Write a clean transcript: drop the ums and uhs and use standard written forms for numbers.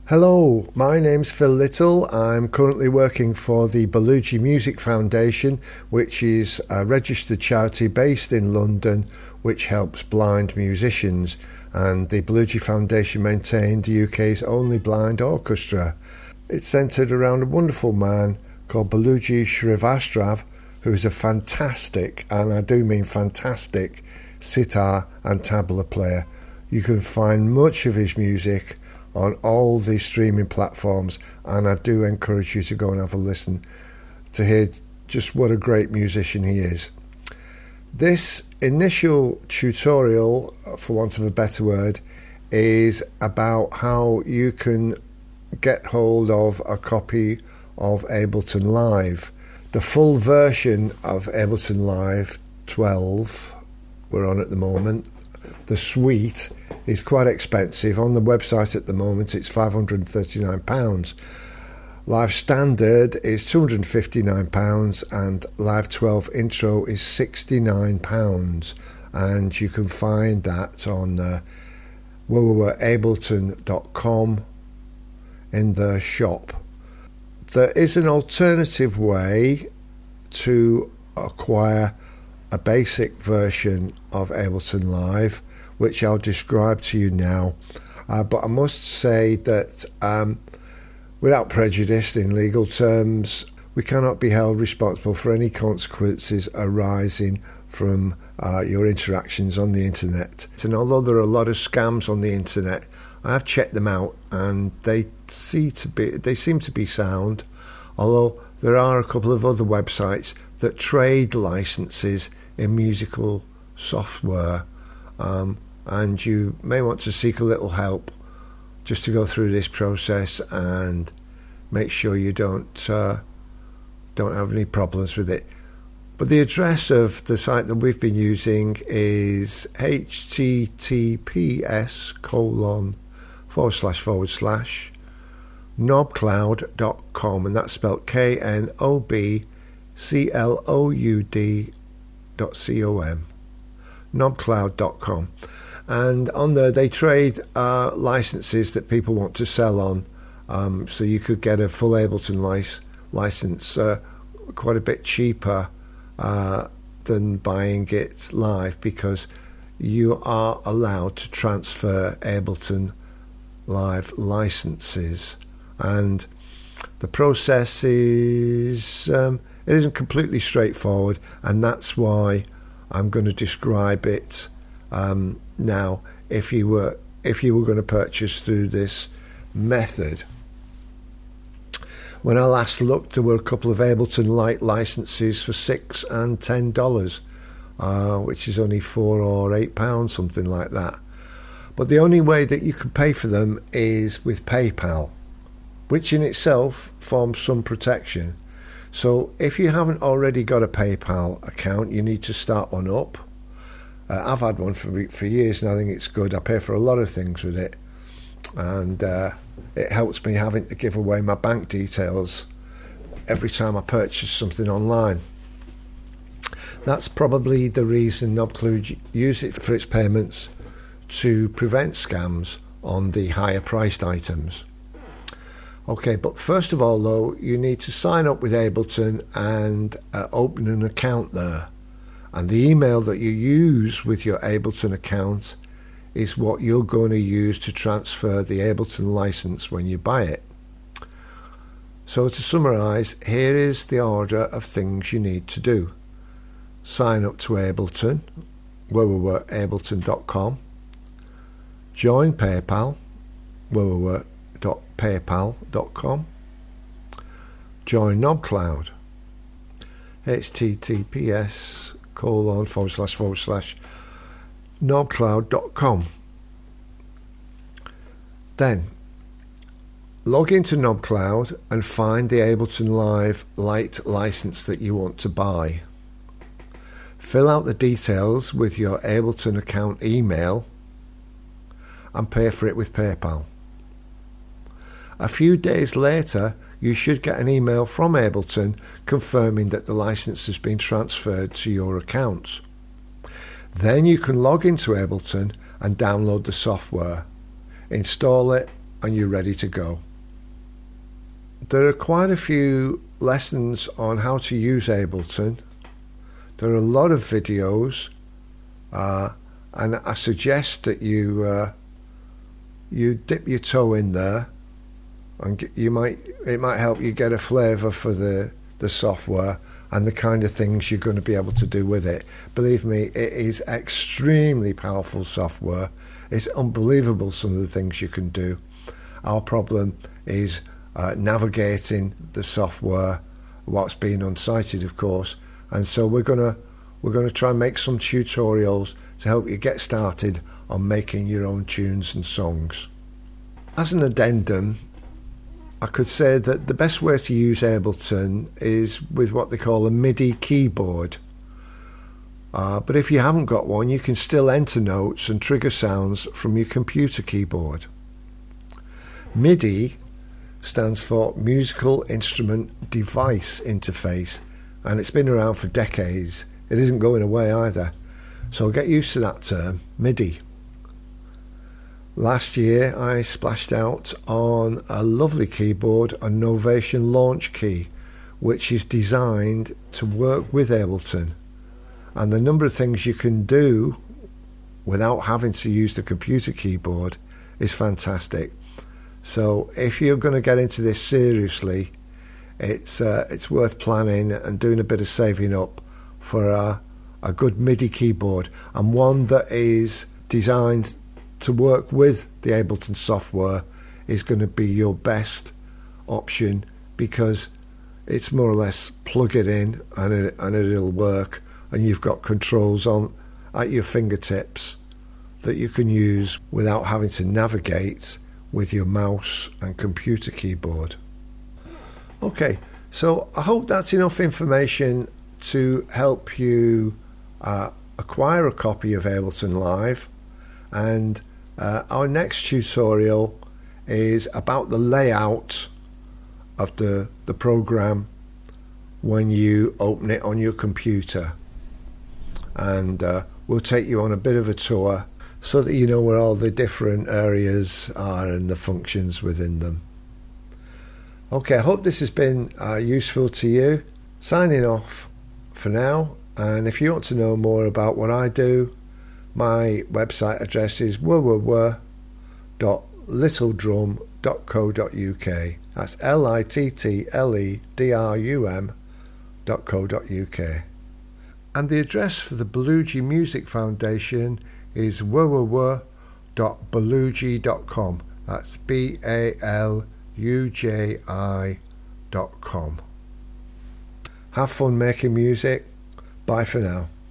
Hello, my name's Phil Little. I'm currently working for the Belushi Music Foundation, which is a registered charity based in London which helps blind musicians, and the Belushi Foundation maintained the UK's only blind orchestra. It's centred around a wonderful man called Belushi Srivastav, who's a fantastic, and I do mean fantastic, sitar and tabla player. You can find much of his music on all the streaming platforms, and I do encourage you to go and have a listen to hear just what a great musician he is. This initial tutorial, for want of a better word, is about how you can get hold of a copy of Ableton Live. The full version of Ableton Live 12 we're on at the moment, the suite, is quite expensive. On the website at the moment it's £539. Live Standard is £259 and Live 12 Intro is £69, and you can find that on www.ableton.com in the shop. There is an alternative way to acquire a basic version of Ableton Live, which I'll describe to you now, but I must say that without prejudice in legal terms, we cannot be held responsible for any consequences arising from your interactions on the internet. And although there are a lot of scams on the internet, I have checked them out and they seem to be sound, although there are a couple of other websites that trade licenses in musical software, and you may want to seek a little help just to go through this process and make sure you don't have any problems with it. But the address of the site that we've been using is https://knobcloud.com, and that's spelled knobcloud.com, knobcloud.com. And on there they trade licenses that people want to sell on, so you could get a full Ableton license quite a bit cheaper than buying it live, because you are allowed to transfer Ableton Live licenses, and the process is it isn't completely straightforward, and that's why I'm going to describe it now. If you were going to purchase through this method, when I last looked, there were a couple of Ableton Lite licenses for $6 and $10, which is only £4 or £8, something like that. But the only way that you can pay for them is with PayPal, which in itself forms some protection. So if you haven't already got a PayPal account, you need to start one up. I've had one for years and I think it's good. I pay for a lot of things with it, and it helps me having to give away my bank details every time I purchase something online. That's probably the reason NobCloud use it for its payments, to prevent scams on the higher priced items. Okay, but first of all though, you need to sign up with Ableton and open an account there. And the email that you use with your Ableton account is what you're going to use to transfer the Ableton license when you buy it. So to summarise, here is the order of things you need to do. Sign up to Ableton, www.ableton.com. Join PayPal, www.paypal.com. Join NobCloud, https://knobcloud.com. Then log into NobCloud and find the Ableton Live Lite license that you want to buy. Fill out the details with your Ableton account email and pay for it with PayPal. A few days later, you should get an email from Ableton confirming that the license has been transferred to your account. Then you can log into Ableton and download the software, install it and you're ready to go. There are quite a few lessons on how to use Ableton. There are a lot of videos, and I suggest that you dip your toe in there, and it might help you get a flavour for the software and the kind of things you're going to be able to do with it. Believe me, it is extremely powerful software. It's unbelievable some of the things you can do. Our problem is navigating the software, what's being unsighted, of course, and so we're gonna try and make some tutorials to help you get started on making your own tunes and songs. As an addendum, I could say that the best way to use Ableton is with what they call a MIDI keyboard. But if you haven't got one, you can still enter notes and trigger sounds from your computer keyboard. MIDI stands for Musical Instrument Device Interface, and it's been around for decades. It isn't going away either. So get used to that term, MIDI. Last year I splashed out on a lovely keyboard, a Novation Launch Key, which is designed to work with Ableton. And the number of things you can do without having to use the computer keyboard is fantastic. So if you're going to get into this seriously, it's worth planning and doing a bit of saving up for a good MIDI keyboard, and one that is designed to work with the Ableton software is going to be your best option, because it's more or less plug it in and it'll work, and you've got controls on at your fingertips that you can use without having to navigate with your mouse and computer keyboard. Okay, so I hope that's enough information to help you acquire a copy of Ableton Live, and our next tutorial is about the layout of the program when you open it on your computer, and we'll take you on a bit of a tour so that you know where all the different areas are and the functions within them. Okay, I hope this has been useful to you. Signing off for now, and if you want to know more about what I do, my website address is www.littledrum.co.uk. That's littledrum.co.uk. And the address for the Beluji Music Foundation is www.beluji.com. That's BALUJI.com. Have fun making music. Bye for now.